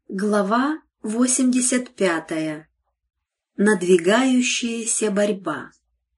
Глава 85. Надвигающаяся борьба.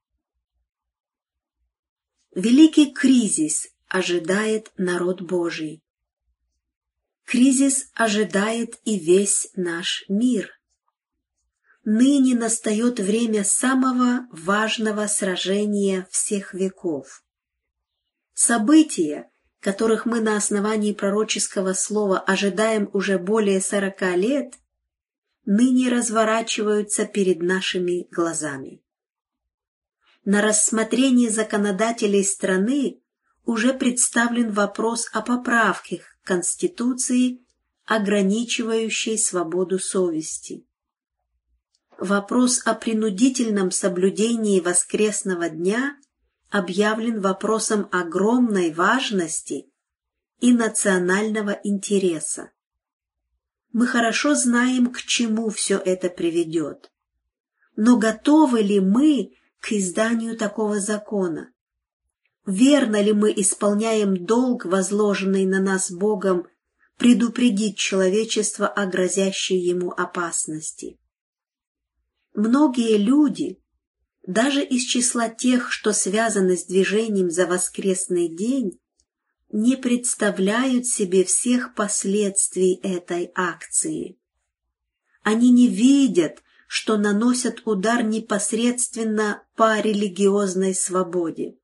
Великий кризис ожидает народ Божий. Кризис ожидает и весь наш мир. Ныне настает время самого важного сражения всех веков. События, которых мы на основании пророческого слова ожидаем уже более 40 лет, ныне разворачиваются перед нашими глазами. На рассмотрении законодателей страны уже представлен вопрос о поправке к Конституции, ограничивающей свободу совести. Вопрос о принудительном соблюдении воскресного дня объявлен вопросом огромной важности и национального интереса. Мы хорошо знаем, к чему все это приведет. Но готовы ли мы к изданию такого закона? Верно ли мы исполняем долг, возложенный на нас Богом, предупредить человечество о грозящей ему опасности? Многие люди, даже из числа тех, что связаны с движением за воскресный день, не представляют себе всех последствий этой акции. Они не видят, что наносят удар непосредственно по религиозной свободе.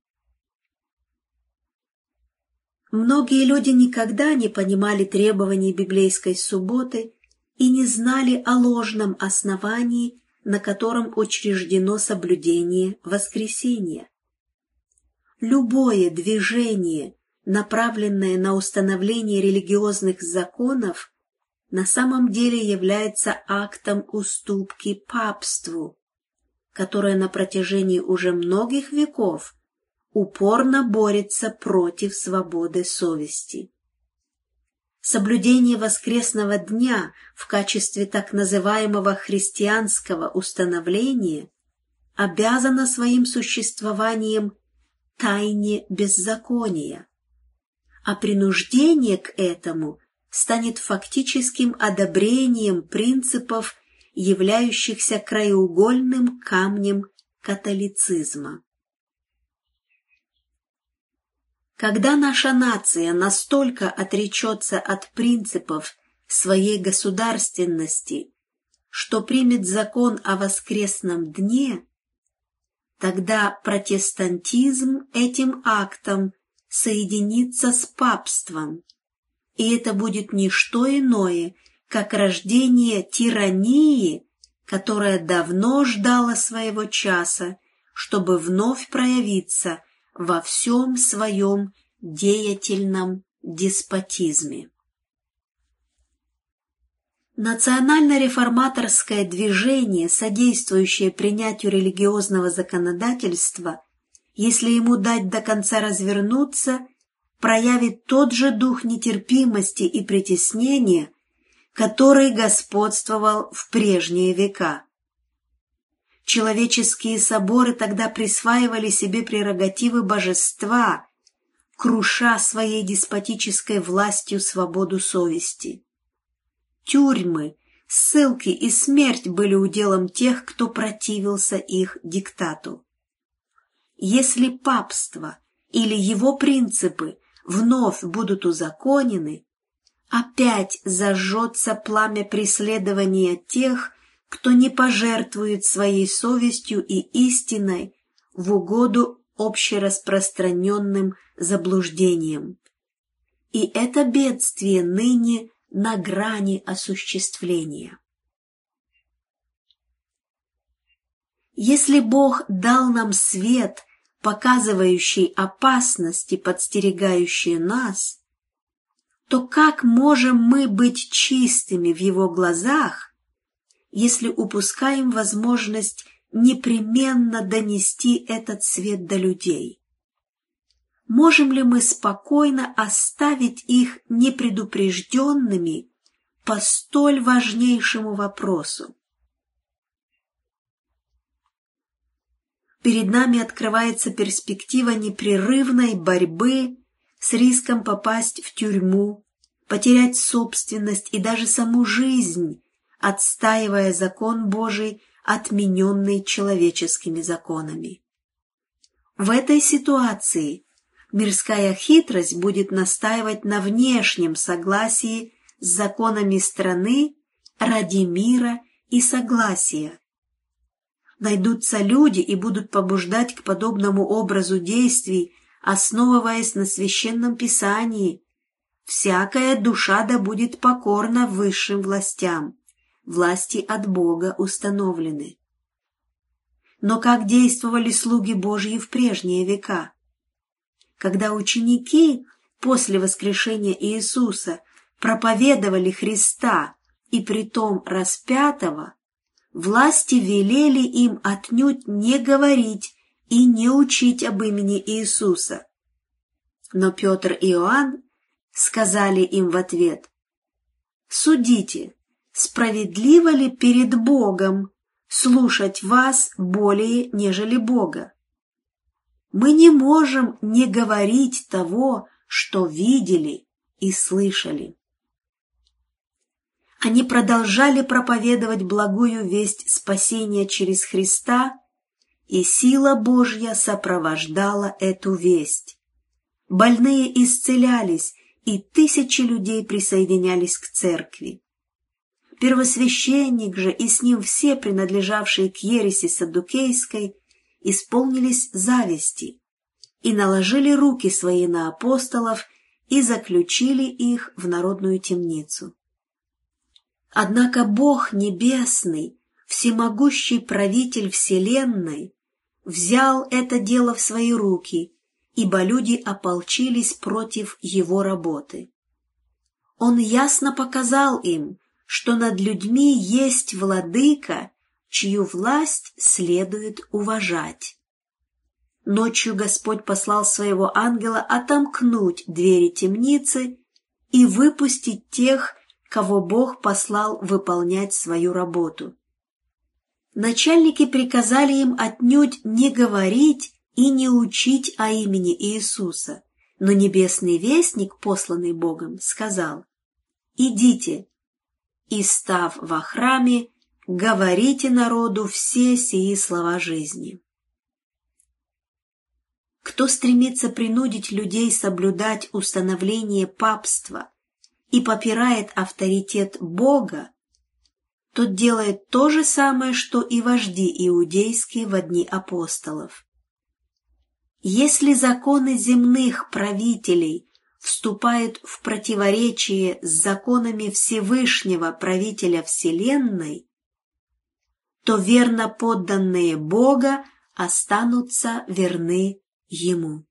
Многие люди никогда не понимали требований библейской субботы и не знали о ложном основании, на котором учреждено соблюдение воскресения. Любое движение, направленное на установление религиозных законов, на самом деле является актом уступки папству, которое на протяжении уже многих веков упорно борется против свободы совести. Соблюдение воскресного дня в качестве так называемого христианского установления обязано своим существованием тайне беззакония, а принуждение к этому станет фактическим одобрением принципов, являющихся краеугольным камнем католицизма. Когда наша нация настолько отречется от принципов своей государственности, что примет закон о воскресном дне, тогда протестантизм этим актом соединится с папством, и это будет не что иное, как рождение тирании, которая давно ждала своего часа, чтобы вновь проявиться во всем своем деятельном деспотизме. Национально-реформаторское движение, содействующее принятию религиозного законодательства, если ему дать до конца развернуться, проявит тот же дух нетерпимости и притеснения, который господствовал в прежние века. Человеческие соборы тогда присваивали себе прерогативы божества, круша своей деспотической властью свободу совести. Тюрьмы, ссылки и смерть были уделом тех, кто противился их диктату. Если папство или его принципы вновь будут узаконены, опять зажжется пламя преследования тех, кто не пожертвует своей совестью и истиной в угоду общераспространенным заблуждениям. И это бедствие ныне на грани осуществления. Если Бог дал нам свет, показывающий опасности, подстерегающие нас, то как можем мы быть чистыми в Его глазах, если упускаем возможность непременно донести этот свет до людей? Можем ли мы спокойно оставить их непредупрежденными по столь важнейшему вопросу? Перед нами открывается перспектива непрерывной борьбы с риском попасть в тюрьму, потерять собственность и даже саму жизнь, отстаивая закон Божий, отмененный человеческими законами. В этой ситуации мирская хитрость будет настаивать на внешнем согласии с законами страны ради мира и согласия. Найдутся люди и будут побуждать к подобному образу действий, основываясь на Священном Писании. Всякая душа да будет покорна высшим властям, власти от Бога установлены. Но как действовали слуги Божьи в прежние века? Когда ученики после воскрешения Иисуса проповедовали Христа и притом распятого, власти велели им отнюдь не говорить и не учить об имени Иисуса. Но Петр и Иоанн сказали им в ответ: «Судите, справедливо ли перед Богом слушать вас более, нежели Бога? Мы не можем не говорить того, что видели и слышали». Они продолжали проповедовать благую весть спасения через Христа, и сила Божья сопровождала эту весть. Больные исцелялись, и тысячи людей присоединялись к церкви. Первосвященник же и с ним все, принадлежавшие к ереси саддукейской, исполнились зависти и наложили руки свои на апостолов и заключили их в народную темницу. Однако Бог Небесный, всемогущий правитель вселенной, взял это дело в свои руки, ибо люди ополчились против его работы. Он ясно показал им, что над людьми есть владыка, чью власть следует уважать. Ночью Господь послал своего ангела отомкнуть двери темницы и выпустить тех, кого Бог послал выполнять свою работу. Начальники приказали им отнюдь не говорить и не учить о имени Иисуса, но небесный вестник, посланный Богом, сказал: «Идите, и, став во храме, говорите народу все сии слова жизни». Кто стремится принудить людей соблюдать установление папства и попирает авторитет Бога, тот делает то же самое, что и вожди иудейские во дни апостолов. Если законы земных правителей вступают в противоречие с законами Всевышнего правителя вселенной, то верно подданные Бога останутся верны Ему.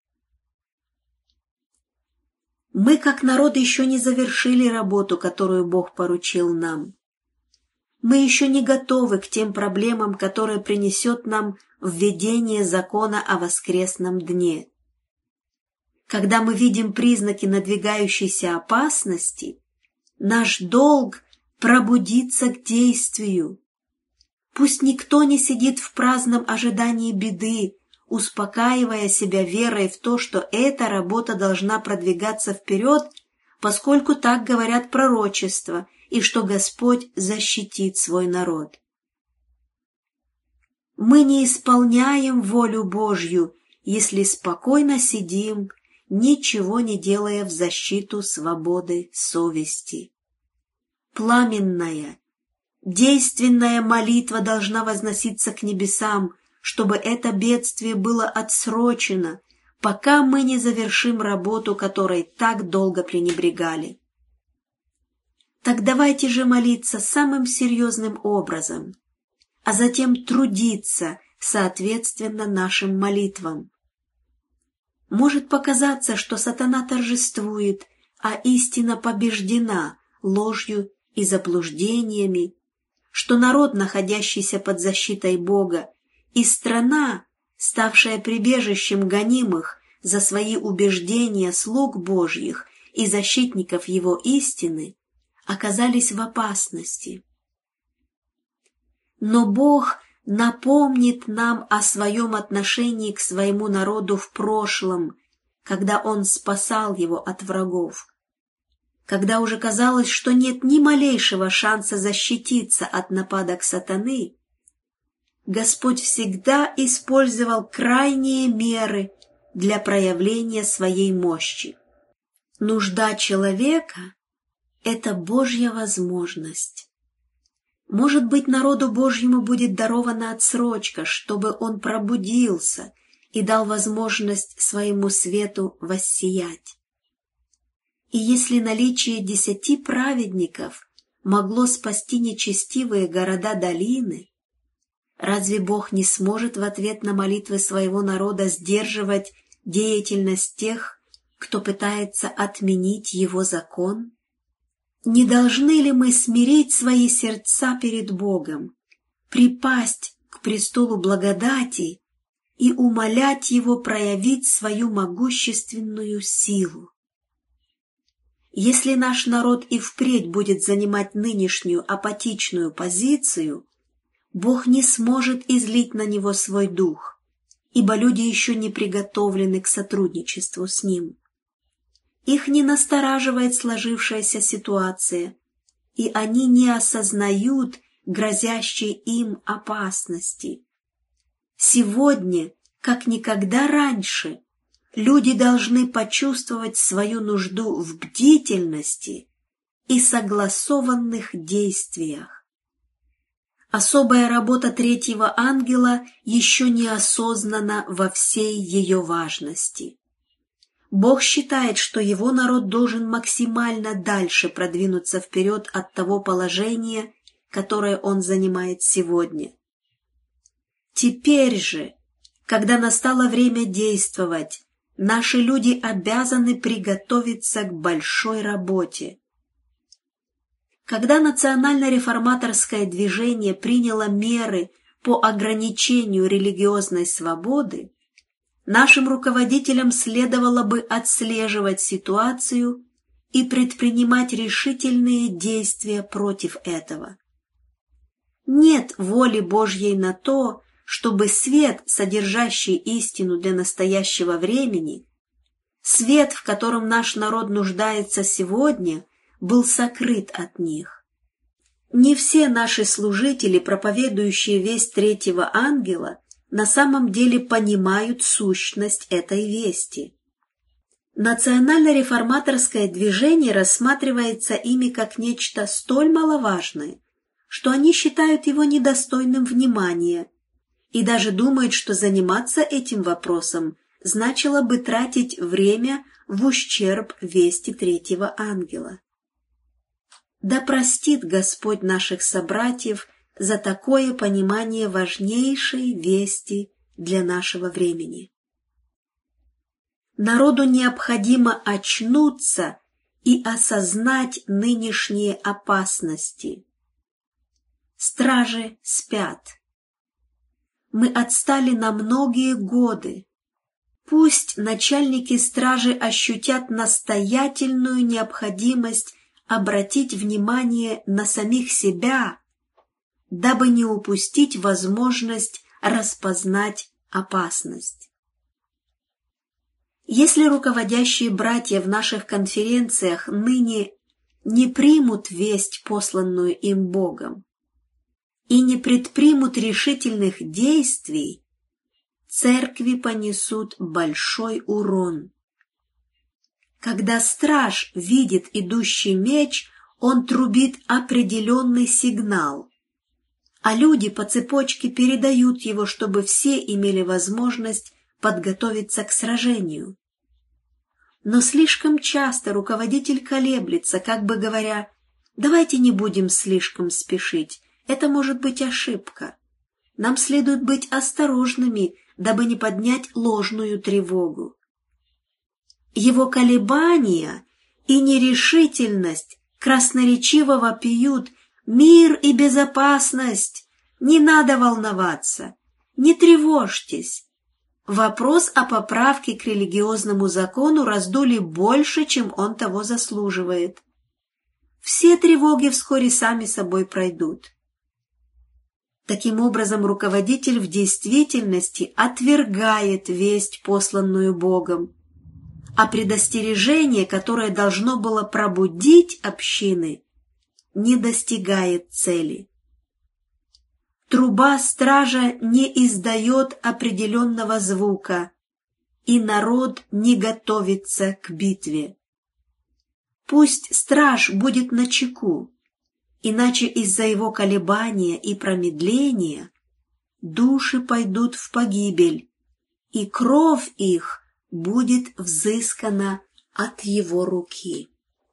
Мы, как народ, еще не завершили работу, которую Бог поручил нам. Мы еще не готовы к тем проблемам, которые принесет нам введение закона о воскресном дне. Когда мы видим признаки надвигающейся опасности, наш долг – пробудиться к действию. Пусть никто не сидит в праздном ожидании беды, успокаивая себя верой в то, что эта работа должна продвигаться вперед, поскольку так говорят пророчества, и что Господь защитит свой народ. Мы не исполняем волю Божью, если спокойно сидим, ничего не делая в защиту свободы совести. Пламенная, действенная молитва должна возноситься к небесам, чтобы это бедствие было отсрочено, пока мы не завершим работу, которой так долго пренебрегали. Так давайте же молиться самым серьезным образом, а затем трудиться соответственно нашим молитвам. Может показаться, что сатана торжествует, а истина побеждена ложью и заблуждениями, что народ, находящийся под защитой Бога, и страна, ставшая прибежищем гонимых за свои убеждения слуг Божьих и защитников Его истины, оказались в опасности. Но Бог напомнит нам о своем отношении к своему народу в прошлом, когда Он спасал его от врагов. когда уже казалось, что нет ни малейшего шанса защититься от нападок сатаны, Господь всегда использовал крайние меры для проявления своей мощи. Нужда человека – это Божья возможность. Может быть, народу Божьему будет дарована отсрочка, чтобы он пробудился и дал возможность своему свету воссиять. И если наличие 10 праведников могло спасти нечестивые города-долины, разве Бог не сможет в ответ на молитвы своего народа сдерживать деятельность тех, кто пытается отменить его закон? Не должны ли мы смирить свои сердца перед Богом, припасть к престолу благодати и умолять Его проявить свою могущественную силу? Если наш народ и впредь будет занимать нынешнюю апатичную позицию, Бог не сможет излить на него свой дух, ибо люди еще не приготовлены к сотрудничеству с Ним. Их не настораживает сложившаяся ситуация, и они не осознают грозящей им опасности. Сегодня, как никогда раньше, люди должны почувствовать свою нужду в бдительности и согласованных действиях. Особая работа третьего ангела еще не осознана во всей ее важности. Бог считает, что его народ должен максимально дальше продвинуться вперед от того положения, которое он занимает сегодня. Теперь же, когда настало время действовать, наши люди обязаны приготовиться к большой работе. Когда национально-реформаторское движение приняло меры по ограничению религиозной свободы, нашим руководителям следовало бы отслеживать ситуацию и предпринимать решительные действия против этого. Нет воли Божьей на то, чтобы свет, содержащий истину для настоящего времени, свет, в котором наш народ нуждается сегодня, был сокрыт от них. Не все наши служители, проповедующие весть третьего ангела, на самом деле понимают сущность этой вести. Национально-реформаторское движение рассматривается ими как нечто столь маловажное, что они считают его недостойным внимания и даже думают, что заниматься этим вопросом значило бы тратить время в ущерб вести третьего ангела. Да простит Господь наших собратьев за такое понимание важнейшей вести для нашего времени. Народу необходимо очнуться и осознать нынешние опасности. Стражи спят. Мы отстали на многие годы. Пусть начальники стражи ощутят настоятельную необходимость обратить внимание на самих себя, дабы не упустить возможность распознать опасность. Если руководящие братья в наших конференциях ныне не примут весть, посланную им Богом, и не предпримут решительных действий, церкви понесут большой урон. Когда страж видит идущий меч, он трубит определенный сигнал, а люди по цепочке передают его, чтобы все имели возможность подготовиться к сражению. Но слишком часто руководитель колеблется, как бы говоря: «Давайте не будем слишком спешить, это может быть ошибка. Нам следует быть осторожными, дабы не поднять ложную тревогу». Его колебания и нерешительность красноречиво вопиют: «Мир и безопасность! Не надо волноваться! Не тревожьтесь!» Вопрос о поправке к религиозному закону раздули больше, чем он того заслуживает. Все тревоги вскоре сами собой пройдут. Таким образом, руководитель в действительности отвергает весть, посланную Богом, а предостережение, которое должно было пробудить общины, не достигает цели. Труба стража не издает определенного звука, и народ не готовится к битве. Пусть страж будет начеку, иначе из-за его колебания и промедления души пойдут в погибель, и кровь их будет взыскана от его руки.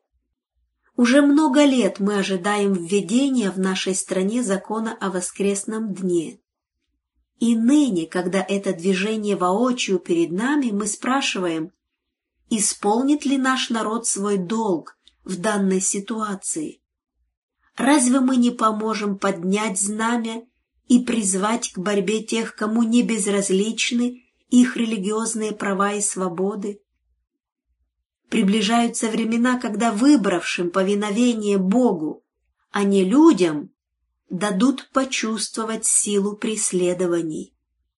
Уже много лет мы ожидаем введения в нашей стране закона о воскресном дне. И ныне, когда это движение воочию перед нами, мы спрашиваем, исполнит ли наш народ свой долг в данной ситуации? Разве мы не поможем поднять знамя и призвать к борьбе тех, кому не безразличны их религиозные права и свободы? Приближаются времена, когда выбравшим повиновение Богу, а не людям, дадут почувствовать силу преследований.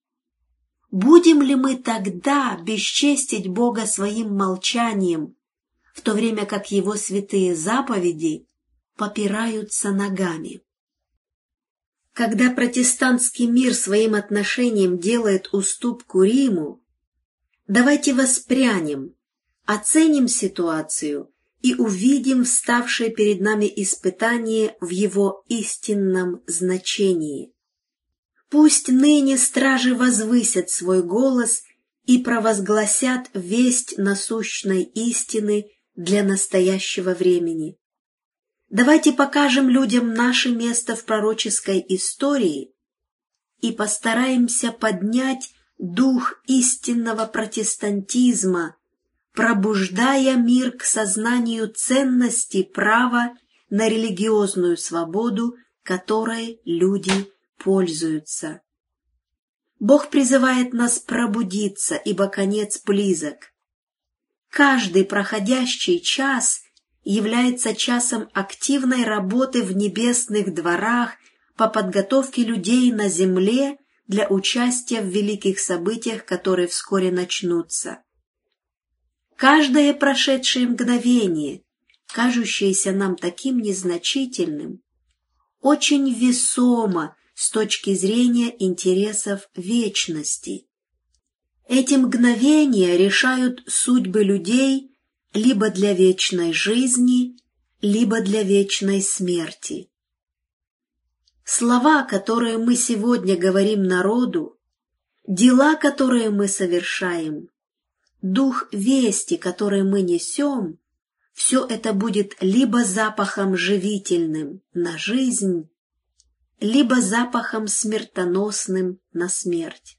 Будем ли мы тогда бесчестить Бога своим молчанием, в то время как Его святые заповеди попираются ногами? Когда протестантский мир своим отношением делает уступку Риму, давайте воспрянем, оценим ситуацию и увидим вставшее перед нами испытание в его истинном значении. Пусть ныне стражи возвысят свой голос и провозгласят весть насущной истины для настоящего времени. Давайте покажем людям наше место в пророческой истории и постараемся поднять дух истинного протестантизма, пробуждая мир к сознанию ценности права на религиозную свободу, которой люди пользуются. Бог призывает нас пробудиться, ибо конец близок. Каждый проходящий час является часом активной работы в небесных дворах по подготовке людей на земле для участия в великих событиях, которые вскоре начнутся. Каждое прошедшее мгновение, кажущееся нам таким незначительным, очень весомо с точки зрения интересов вечности. Эти мгновения решают судьбы людей либо для вечной жизни, либо для вечной смерти. Слова, которые мы сегодня говорим народу, дела, которые мы совершаем, дух вести, который мы несем, все это будет либо запахом живительным на жизнь, либо запахом смертоносным на смерть.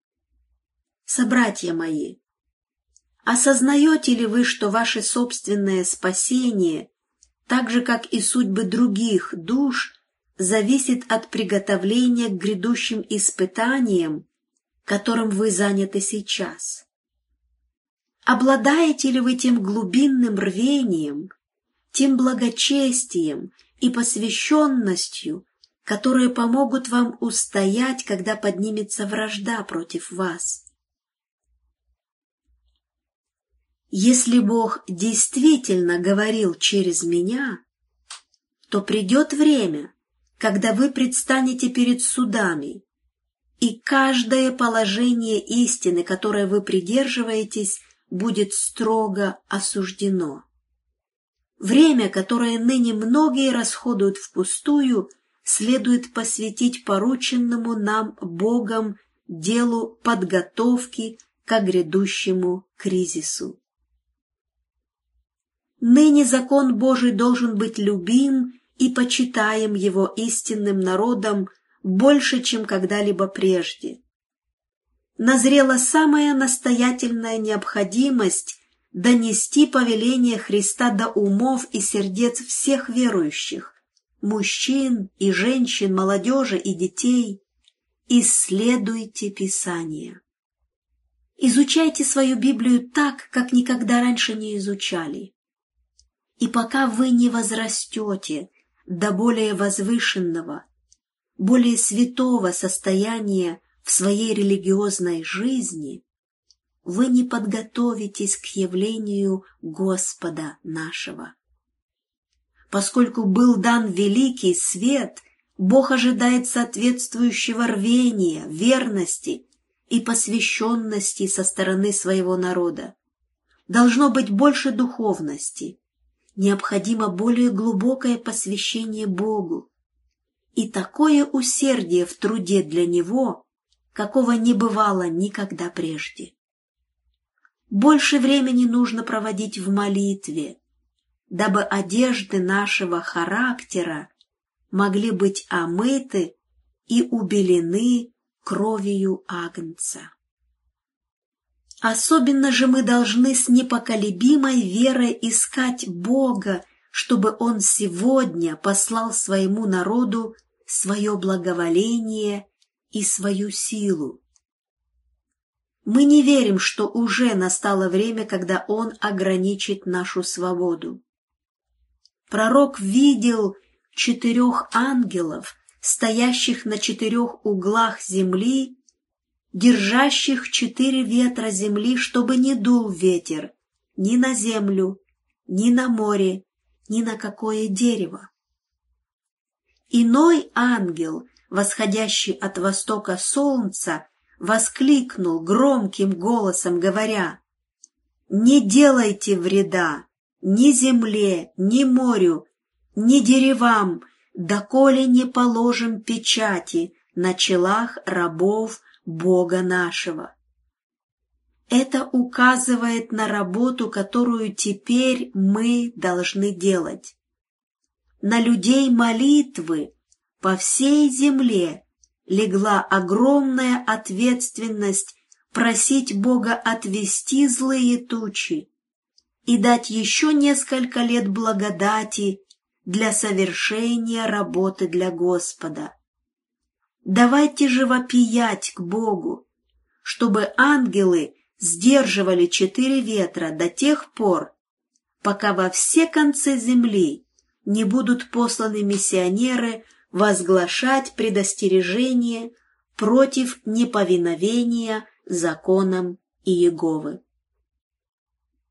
Собратья мои, осознаете ли вы, что ваше собственное спасение, так же как и судьбы других душ, зависит от приготовления к грядущим испытаниям, которым вы заняты сейчас? Обладаете ли вы тем глубинным рвением, тем благочестием и посвященностью, которые помогут вам устоять, когда поднимется вражда против вас? Если Бог действительно говорил через меня, то придет время, когда вы предстанете перед судами, и каждое положение истины, которое вы придерживаетесь, будет строго осуждено. Время, которое ныне многие расходуют впустую, следует посвятить порученному нам Богом делу подготовки к грядущему кризису. Ныне закон Божий должен быть любим и почитаем его истинным народом больше, чем когда-либо прежде. Назрела самая настоятельная необходимость донести повеление Христа до умов и сердец всех верующих, мужчин и женщин, молодежи и детей. Исследуйте Писание. Изучайте свою Библию так, как никогда раньше не изучали. И пока вы не возрастете до более возвышенного, более святого состояния в своей религиозной жизни, вы не подготовитесь к явлению Господа нашего. Поскольку был дан великий свет, Бог ожидает соответствующего рвения, верности и посвященности со стороны своего народа. Должно быть больше духовности, необходимо более глубокое посвящение Богу и такое усердие в труде для Него, какого не бывало никогда прежде. Больше времени нужно проводить в молитве, дабы одежды нашего характера могли быть омыты и убелены кровью Агнца. Особенно же мы должны с непоколебимой верой искать Бога, чтобы Он сегодня послал своему народу свое благоволение и свою силу. Мы не верим, что уже настало время, когда Он ограничит нашу свободу. Пророк видел 4 ангелов, стоящих на 4 углах земли, держащих 4 ветра земли, чтобы не дул ветер ни на землю, ни на море, ни на какое дерево. Иной ангел, восходящий от востока солнца, воскликнул громким голосом, говоря: «Не делайте вреда ни земле, ни морю, ни деревам, доколе не положим печати на челах рабов Бога нашего». Это указывает на работу, которую теперь мы должны делать. На людей молитвы по всей земле легла огромная ответственность просить Бога отвести злые тучи и дать еще несколько лет благодати для совершения работы для Господа. Давайте же вопиять к Богу, чтобы ангелы сдерживали 4 ветра до тех пор, пока во все концы земли не будут посланы миссионеры возглашать предостережение против неповиновения законам Иеговы.